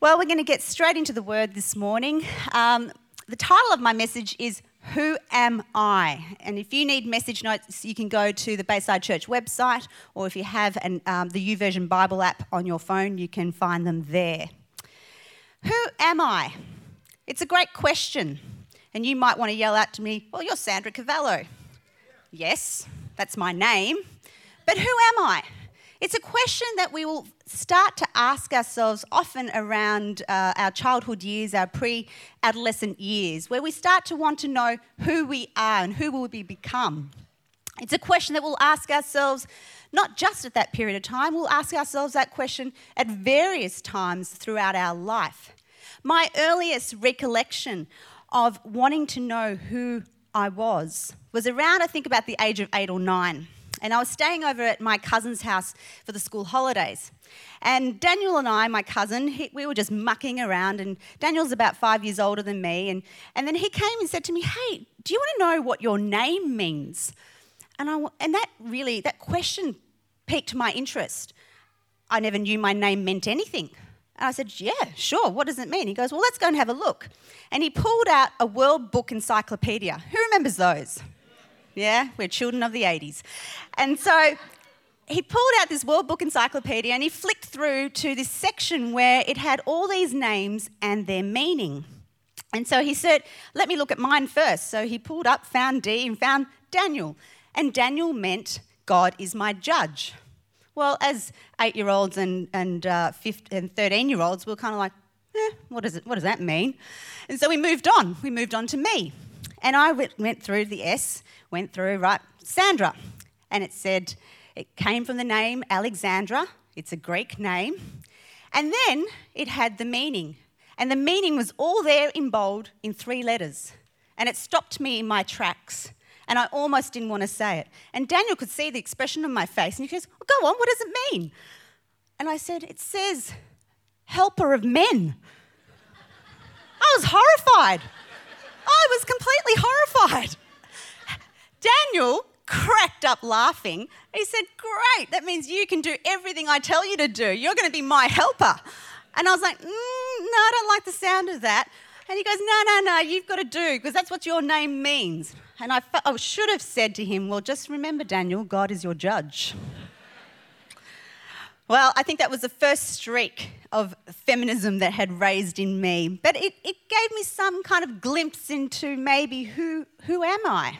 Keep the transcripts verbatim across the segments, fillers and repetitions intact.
Well, we're going to get straight into the word this morning. Um, the title of my message is Who Am I? And if you need message notes, you can go to the Bayside Church website, or if you have an, um, the YouVersion Bible app on your phone, you can find them there. Who am I? It's a great question. And you might want to yell out to me, well, you're Sandra Cavallo. Yes, that's my name. But who am I? It's a question that we will start to ask ourselves often around uh, our childhood years, our pre-adolescent years, where we start to want to know who we are and who will we become. It's a question that we'll ask ourselves not just at that period of time, we'll ask ourselves that question at various times throughout our life. My earliest recollection of wanting to know who I was was around, I think, about the age of eight or nine. And I was staying over at my cousin's house for the school holidays. And Daniel and I, my cousin, he, we were just mucking around, and Daniel's about five years older than me. And, and then he came and said to me, hey, do you want to know what your name means? And, I, and that really, that question piqued my interest. I never knew my name meant anything. And I said, yeah, sure, what does it mean? He goes, well, let's go and have a look. And he pulled out a World Book Encyclopedia. Who remembers those? Yeah, we're children of the eighties. And so he pulled out this World Book Encyclopedia and he flicked through to this section where it had all these names and their meaning. And so he said, let me look at mine first. So he pulled up, found D and found Daniel. And Daniel meant God is my judge. Well, as eight-year-olds and, and, uh, and thirteen-year-olds, we we're kind of like, eh, what, is it, what does that mean? And so we moved on. We moved on to me. And I went through the S, went through, right, Sandra. And it said, it came from the name Alexandra. It's a Greek name. And then it had the meaning. And the meaning was all there in bold in three letters. And it stopped me in my tracks. And I almost didn't want to say it. And Daniel could see the expression on my face. And he goes, well, go on, what does it mean? And I said, it says, helper of men. I was horrified. I was completely horrified. Daniel cracked up laughing. He said, great, that means you can do everything I tell you to do. You're going to be my helper. And I was like, mm, no, I don't like the sound of that. And he goes, no, no, no, you've got to do, because that's what your name means. And I, fe- I should have said to him, well, just remember, Daniel, God is your judge. Well, I think that was the first streak of feminism that had raised in me. But it, it gave me some kind of glimpse into maybe who, who am I?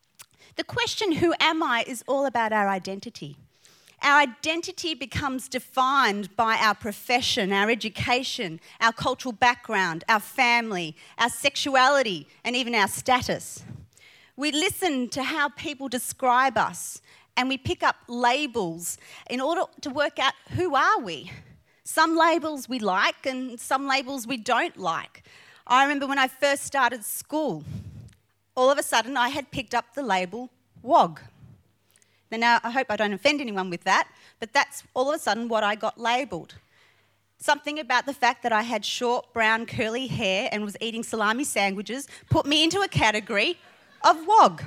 The question, who am I, is all about our identity. Our identity becomes defined by our profession, our education, our cultural background, our family, our sexuality, and even our status. We listen to how people describe us, and we pick up labels in order to work out who are we. Some labels we like and some labels we don't like. I remember when I first started school, all of a sudden I had picked up the label W O G. Now, I hope I don't offend anyone with that, but that's all of a sudden what I got labelled. Something about the fact that I had short, brown, curly hair and was eating salami sandwiches put me into a category of W O G.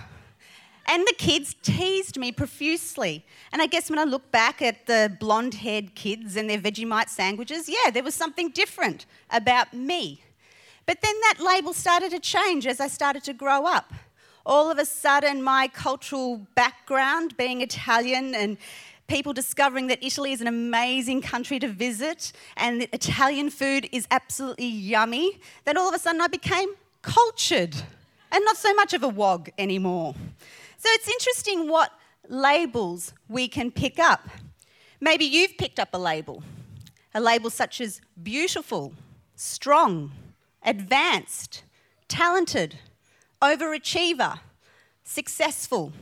And the kids teased me profusely. And I guess when I look back at the blonde-haired kids and their Vegemite sandwiches, yeah, there was something different about me. But then that label started to change as I started to grow up. All of a sudden, my cultural background, being Italian, and people discovering that Italy is an amazing country to visit and that Italian food is absolutely yummy, that all of a sudden I became cultured and not so much of a W O G anymore. So it's interesting what labels we can pick up. Maybe you've picked up a label, a label such as beautiful, strong, advanced, talented, overachiever, successful,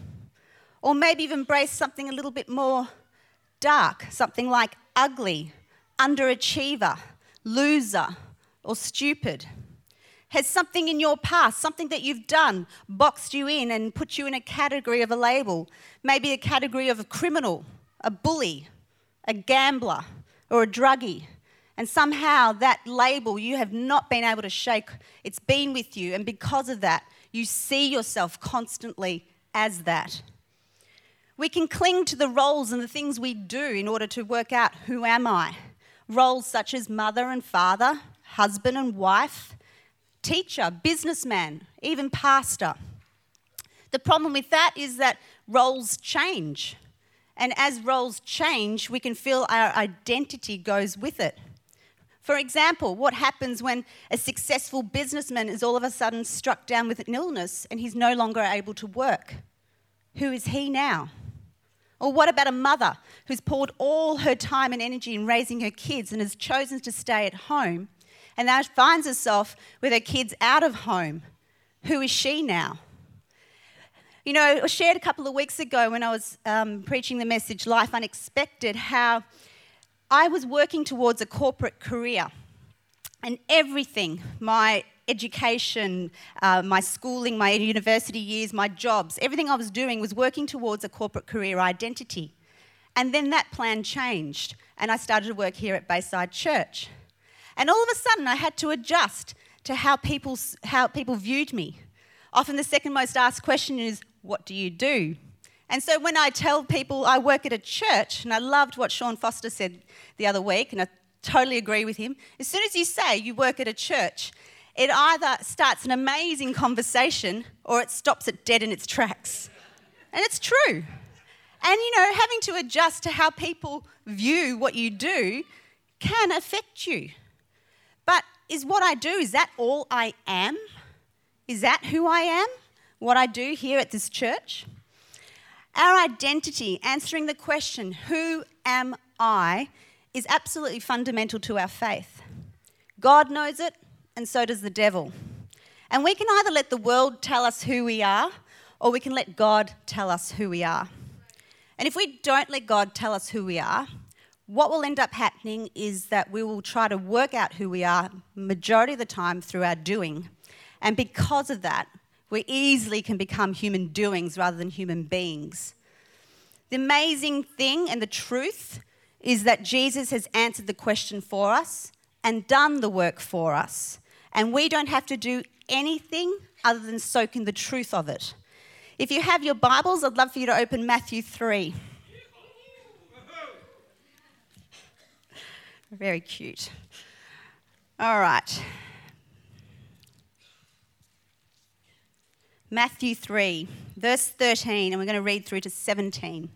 or maybe you've embraced something a little bit more dark, something like ugly, underachiever, loser, or stupid. Has something in your past, something that you've done, boxed you in and put you in a category of a label, maybe a category of a criminal, a bully, a gambler, or a druggie, and somehow that label you have not been able to shake, it's been with you, and because of that, you see yourself constantly as that. We can cling to the roles and the things we do in order to work out who am I, roles such as mother and father, husband and wife, teacher, businessman, even pastor. The problem with that is that roles change. And as roles change, we can feel our identity goes with it. For example, what happens when a successful businessman is all of a sudden struck down with an illness and he's no longer able to work? Who is he now? Or what about a mother who's poured all her time and energy in raising her kids and has chosen to stay at home and now finds herself with her kids out of home? Who is she now? You know, I shared a couple of weeks ago when I was um, preaching the message, Life Unexpected, how I was working towards a corporate career, and everything, my education, uh, my schooling, my university years, my jobs, everything I was doing was working towards a corporate career identity. And then that plan changed, and I started to work here at Bayside Church. And all of a sudden, I had to adjust to how people, how people viewed me. Often the second most asked question is, what do you do? And so when I tell people I work at a church, and I loved what Sean Foster said the other week, and I totally agree with him, as soon as you say you work at a church, it either starts an amazing conversation or it stops it dead in its tracks. And it's true. And, you know, having to adjust to how people view what you do can affect you. But is what I do, is that all I am? Is that who I am? What I do here at this church? Our identity, answering the question, who am I, is absolutely fundamental to our faith. God knows it, and so does the devil. And we can either let the world tell us who we are, or we can let God tell us who we are. And if we don't let God tell us who we are, what will end up happening is that we will try to work out who we are majority of the time through our doing. And because of that, we easily can become human doings rather than human beings. The amazing thing and the truth is that Jesus has answered the question for us and done the work for us. And we don't have to do anything other than soak in the truth of it. If you have your Bibles, I'd love for you to open Matthew three. Very cute. All right. Matthew three, verse thirteen, and we're going to read through to seventeen.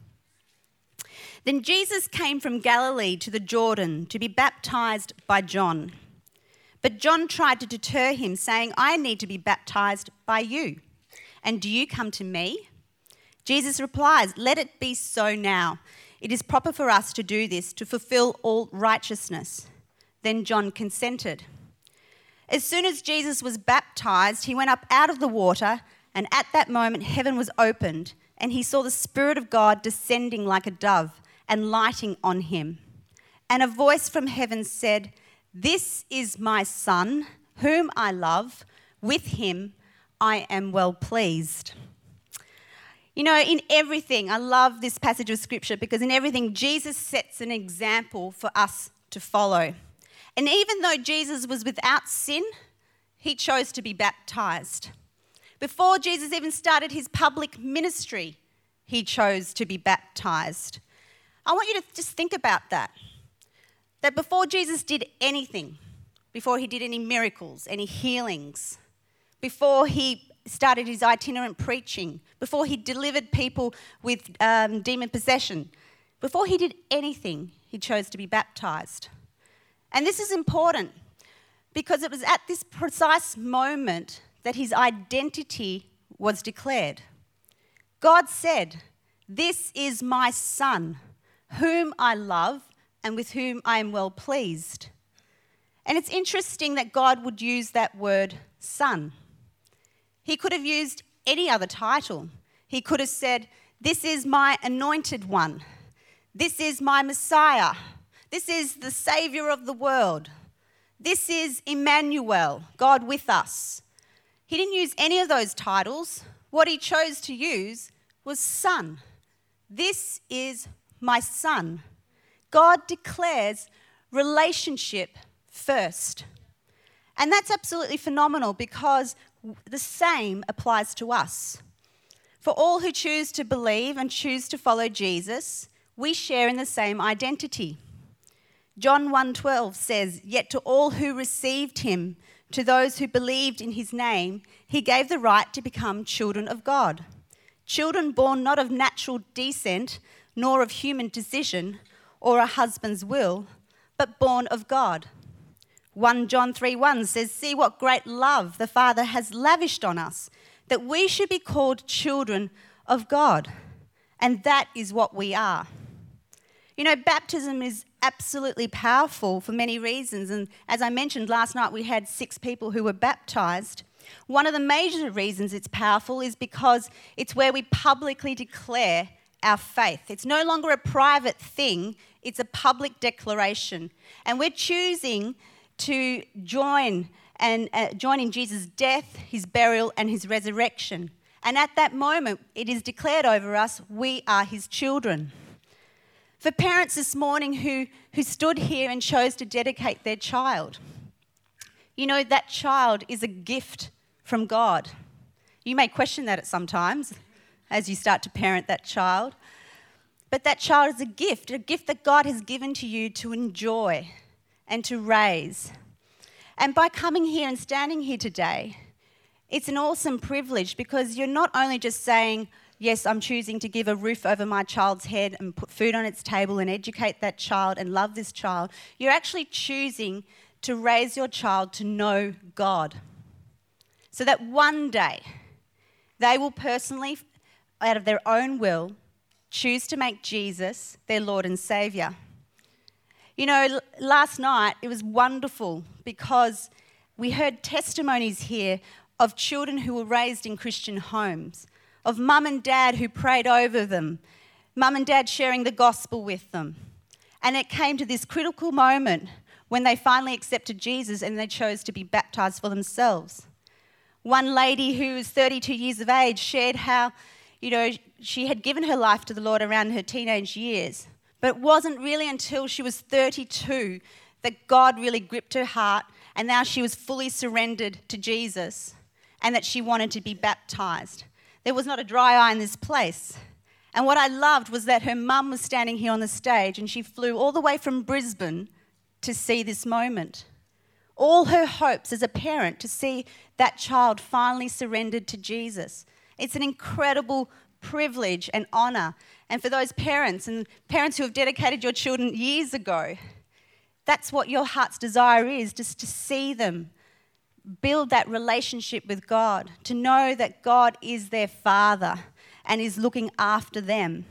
Then Jesus came from Galilee to the Jordan to be baptized by John. But John tried to deter him, saying, I need to be baptized by you, and do you come to me? Jesus replies, let it be so now. It is proper for us to do this to fulfill all righteousness. Then John consented. As soon as Jesus was baptized, he went up out of the water, and at that moment heaven was opened, and he saw the Spirit of God descending like a dove and lighting on him. And a voice from heaven said, this is my Son, whom I love. With him I am well pleased. You know, in everything, I love this passage of Scripture because in everything, Jesus sets an example for us to follow. And even though Jesus was without sin, he chose to be baptized. Before Jesus even started his public ministry, he chose to be baptized. I want you to just think about that. That before Jesus did anything, before he did any miracles, any healings, before he started his itinerant preaching, before he delivered people with um, demon possession, before he did anything, he chose to be baptized. And this is important because it was at this precise moment that his identity was declared. God said, this is my Son, whom I love and with whom I am well pleased. And it's interesting that God would use that word son. He could have used any other title. He could have said, this is my anointed one. This is my Messiah. This is the Saviour of the world. This is Emmanuel, God with us. He didn't use any of those titles. What he chose to use was Son. This is my Son. God declares relationship first. And that's absolutely phenomenal because the same applies to us. For all who choose to believe and choose to follow Jesus, we share in the same identity. John one twelve says, "Yet to all who received him, to those who believed in his name, he gave the right to become children of God. Children born not of natural descent, nor of human decision, or a husband's will, but born of God." First John three one says, "See what great love the Father has lavished on us, that we should be called children of God." And that is what we are. You know, baptism is absolutely powerful for many reasons. And as I mentioned last night, we had six people who were baptised. One of the major reasons it's powerful is because it's where we publicly declare our faith. It's no longer a private thing, it's a public declaration. And we're choosing to join and uh, join in Jesus' death, his burial, and his resurrection. And at that moment, it is declared over us, we are his children. For parents this morning who, who stood here and chose to dedicate their child, you know, that child is a gift from God. You may question that at some times as you start to parent that child. But that child is a gift, a gift that God has given to you to enjoy and to raise. And by coming here and standing here today, it's an awesome privilege because you're not only just saying, yes, I'm choosing to give a roof over my child's head and put food on its table and educate that child and love this child. You're actually choosing to raise your child to know God, so that one day they will personally, out of their own will, choose to make Jesus their Lord and Saviour. You know, last night it was wonderful because we heard testimonies here of children who were raised in Christian homes, of mum and dad who prayed over them, mum and dad sharing the gospel with them. And it came to this critical moment when they finally accepted Jesus and they chose to be baptised for themselves. One lady who was thirty-two years of age shared how, you know, she had given her life to the Lord around her teenage years. But it wasn't really until she was thirty-two that God really gripped her heart, and now she was fully surrendered to Jesus and that she wanted to be baptised. There was not a dry eye in this place. And what I loved was that her mum was standing here on the stage and she flew all the way from Brisbane to see this moment. All her hopes as a parent to see that child finally surrendered to Jesus. It's an incredible privilege and honour. And for those parents and parents who have dedicated your children years ago, that's what your heart's desire is, just to see them build that relationship with God, to know that God is their Father and is looking after them.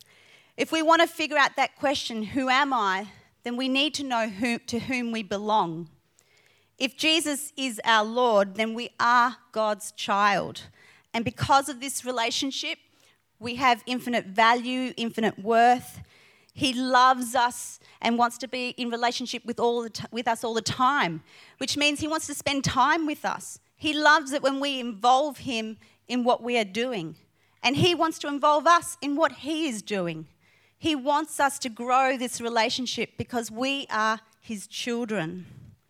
If we want to figure out that question, who am I, then we need to know who, to whom we belong. If Jesus is our Lord, then we are God's child. And because of this relationship, we have infinite value, infinite worth. He loves us and wants to be in relationship with all the t- with us all the time, which means he wants to spend time with us. He loves it when we involve him in what we are doing. And he wants to involve us in what he is doing. He wants us to grow this relationship because we are his children.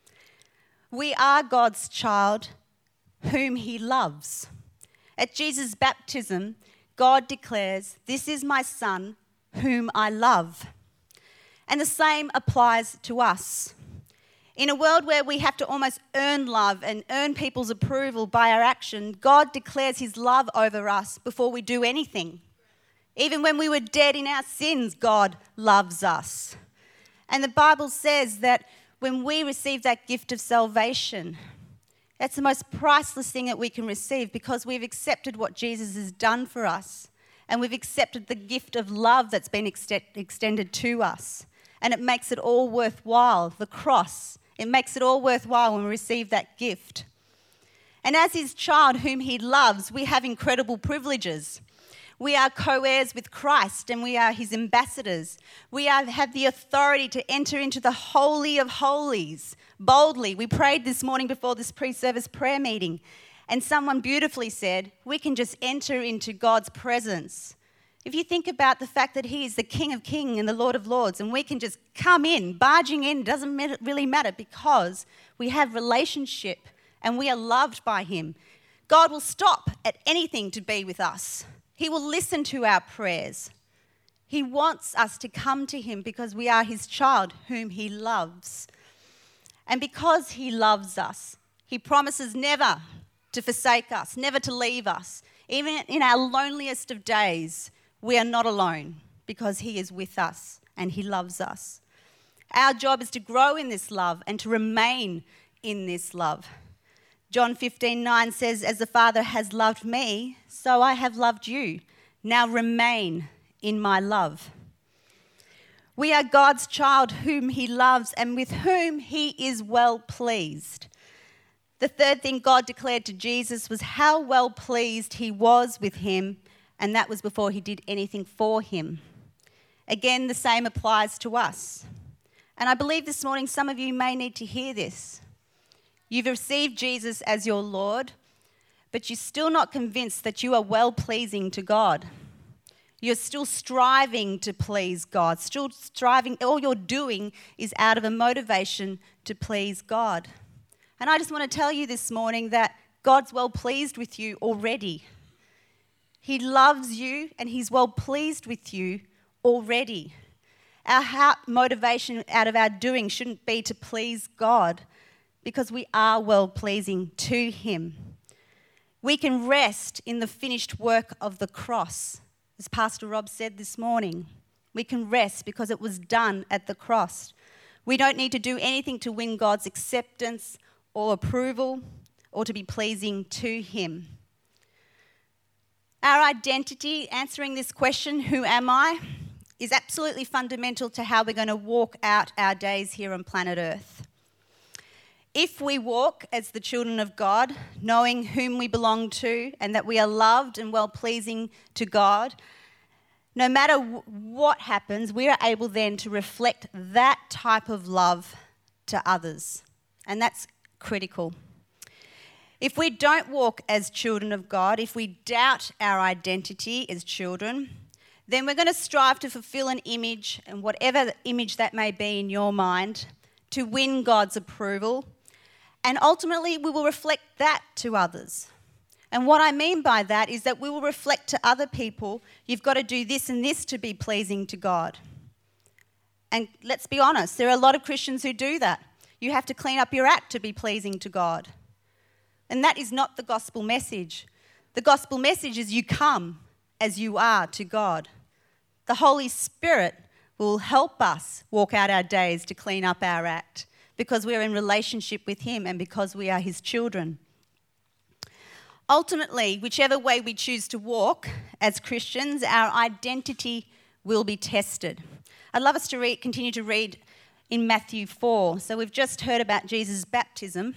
We are God's child whom he loves. At Jesus' baptism, God declares, "This is my son whom I love." And the same applies to us. In a world where we have to almost earn love and earn people's approval by our action, God declares his love over us before we do anything. Even when we were dead in our sins, God loves us. And the Bible says that when we receive that gift of salvation, that's the most priceless thing that we can receive because we've accepted what Jesus has done for us and we've accepted the gift of love that's been ex- extended to us. And it makes it all worthwhile, the cross. It makes it all worthwhile when we receive that gift. And as his child whom he loves, we have incredible privileges. We are co-heirs with Christ and we are his ambassadors. We are, have the authority to enter into the Holy of Holies boldly. We prayed this morning before this pre-service prayer meeting and someone beautifully said, we can just enter into God's presence. If you think about the fact that he is the King of Kings and the Lord of Lords and we can just come in, barging in, doesn't really matter because we have relationship and we are loved by him. God will stop at anything to be with us. He will listen to our prayers. He wants us to come to him because we are his child whom he loves. And because he loves us, he promises never to forsake us, never to leave us. Even in our loneliest of days, we are not alone because he is with us and he loves us. Our job is to grow in this love and to remain in this love. John fifteen nine says, "As the Father has loved me, so I have loved you. Now remain in my love." We are God's child whom he loves and with whom he is well pleased. The third thing God declared to Jesus was how well pleased he was with him, and that was before he did anything for him. Again, the same applies to us. And I believe this morning some of you may need to hear this. You've received Jesus as your Lord, but you're still not convinced that you are well-pleasing to God. You're still striving to please God, still striving. All you're doing is out of a motivation to please God. And I just want to tell you this morning that God's well-pleased with you already. He loves you and he's well-pleased with you already. Our heart motivation out of our doing shouldn't be to please God, because we are well-pleasing to him. We can rest in the finished work of the cross. As Pastor Rob said this morning, we can rest because it was done at the cross. We don't need to do anything to win God's acceptance or approval or to be pleasing to him. Our identity, answering this question, who am I, is absolutely fundamental to how we're going to walk out our days here on planet Earth. If we walk as the children of God, knowing whom we belong to and that we are loved and well-pleasing to God, no matter w- what happens, we are able then to reflect that type of love to others. And that's critical. If we don't walk as children of God, if we doubt our identity as children, then we're going to strive to fulfill an image, and whatever image that may be in your mind, to win God's approval. And ultimately, we will reflect that to others. And what I mean by that is that we will reflect to other people, you've got to do this and this to be pleasing to God. And let's be honest, there are a lot of Christians who do that. You have to clean up your act to be pleasing to God. And that is not the gospel message. The gospel message is you come as you are to God. The Holy Spirit will help us walk out our days to clean up our act, because we're in relationship with him and because we are his children. Ultimately, whichever way we choose to walk as Christians, our identity will be tested. I'd love us to read, continue to read in Matthew four. So we've just heard about Jesus' baptism.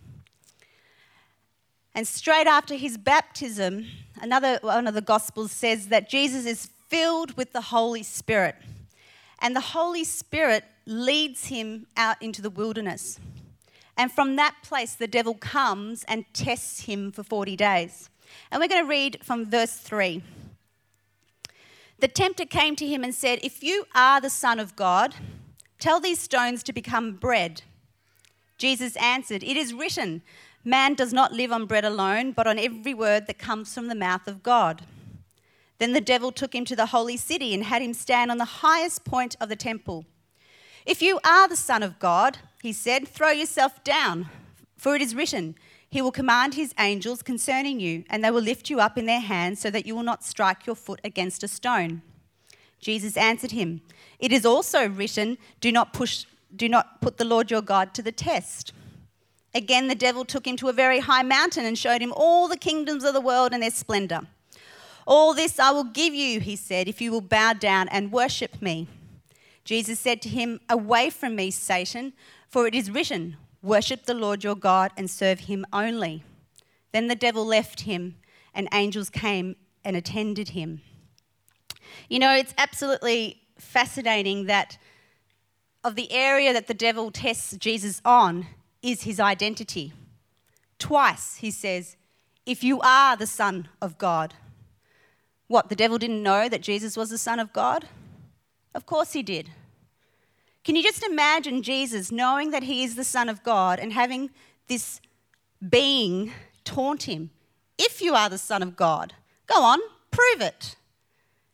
And straight after his baptism, another one of the Gospels says that Jesus is filled with the Holy Spirit. And the Holy Spirit leads him out into the wilderness. And from that place, the devil comes and tests him for forty days. And we're going to read from verse three. The tempter came to him and said, "If you are the Son of God, tell these stones to become bread." Jesus answered, "It is written, man does not live on bread alone, but on every word that comes from the mouth of God." Then the devil took him to the holy city and had him stand on the highest point of the temple. "If you are the Son of God," he said, "throw yourself down, for it is written, he will command his angels concerning you, and they will lift you up in their hands so that you will not strike your foot against a stone." Jesus answered him, "It is also written, do not push, do not put the Lord your God to the test." Again, the devil took him to a very high mountain and showed him all the kingdoms of the world and their splendor. "All this I will give you," he said, "if you will bow down and worship me." Jesus said to him, "Away from me, Satan, for it is written, worship the Lord your God and serve him only." Then the devil left him, and angels came and attended him. You know, it's absolutely fascinating that of the area that the devil tests Jesus on is his identity. Twice he says, "If you are the Son of God." What, the devil didn't know that Jesus was the Son of God? Of course he did. Can you just imagine Jesus knowing that he is the Son of God and having this being taunt him? "If you are the Son of God, go on, prove it."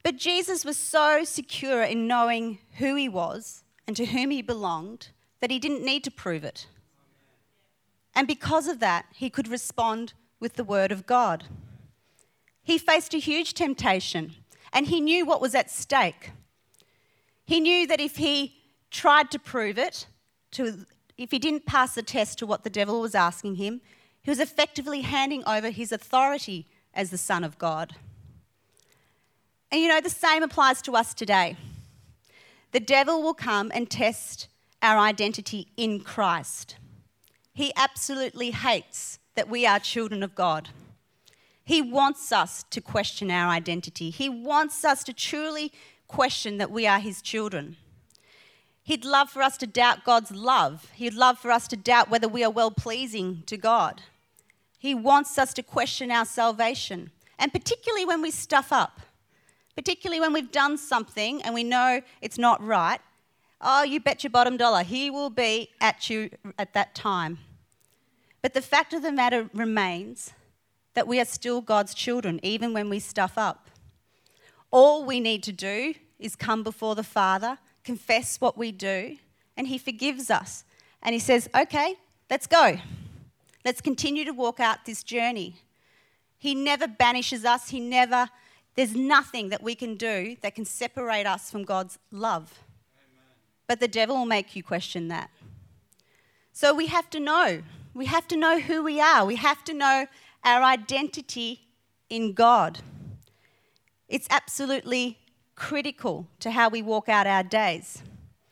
But Jesus was so secure in knowing who he was and to whom he belonged that he didn't need to prove it. And because of that, he could respond with the word of God. He faced a huge temptation and he knew what was at stake. He knew that if he tried to prove it, to, if he didn't pass the test to what the devil was asking him, he was effectively handing over his authority as the Son of God. And you know, the same applies to us today. The devil will come and test our identity in Christ. He absolutely hates that we are children of God. He wants us to question our identity. He wants us to truly question that we are his children. He'd love for us to doubt God's love. He'd love for us to doubt whether we are well-pleasing to God. He wants us to question our salvation, and particularly when we stuff up, particularly when we've done something and we know it's not right. Oh, you bet your bottom dollar, he will be at you at that time. But the fact of the matter remains that we are still God's children, even when we stuff up. All we need to do is come before the Father, confess what we do, and he forgives us. And he says, okay, let's go. Let's continue to walk out this journey. He never banishes us. He never, there's nothing that we can do that can separate us from God's love. Amen. But the devil will make you question that. So we have to know. We have to know who we are. We have to know our identity in God. It's absolutely critical to how we walk out our days.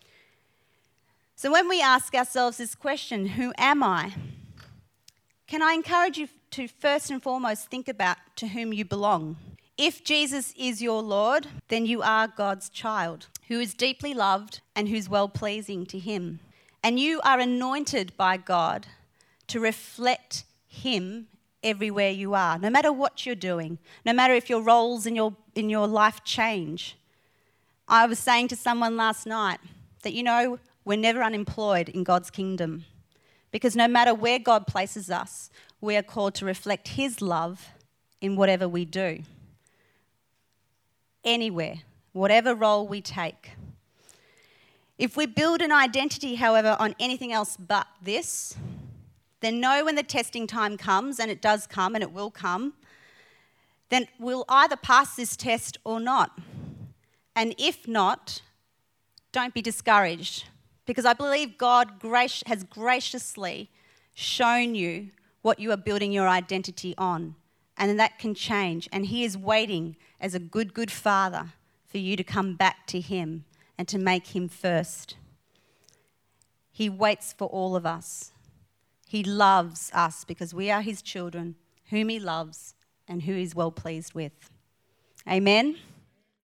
So when we ask ourselves this question, who am I? Can I encourage you to first and foremost think about to whom you belong? If Jesus is your Lord, then you are God's child, who is deeply loved and who's well-pleasing to him. And you are anointed by God to reflect him everywhere you are, no matter what you're doing, no matter if your roles in your in your life change. I was saying to someone last night that, you know, we're never unemployed in God's kingdom, because no matter where God places us, we are called to reflect his love in whatever we do. Anywhere, whatever role we take. If we build an identity, however, on anything else but this, then know when the testing time comes, and it does come and it will come, then we'll either pass this test or not. And if not, don't be discouraged, because I believe God grac- has graciously shown you what you are building your identity on, and that can change. And he is waiting as a good, good father for you to come back to him and to make him first. He waits for all of us. He loves us because we are his children, whom he loves and who he's well pleased with. Amen.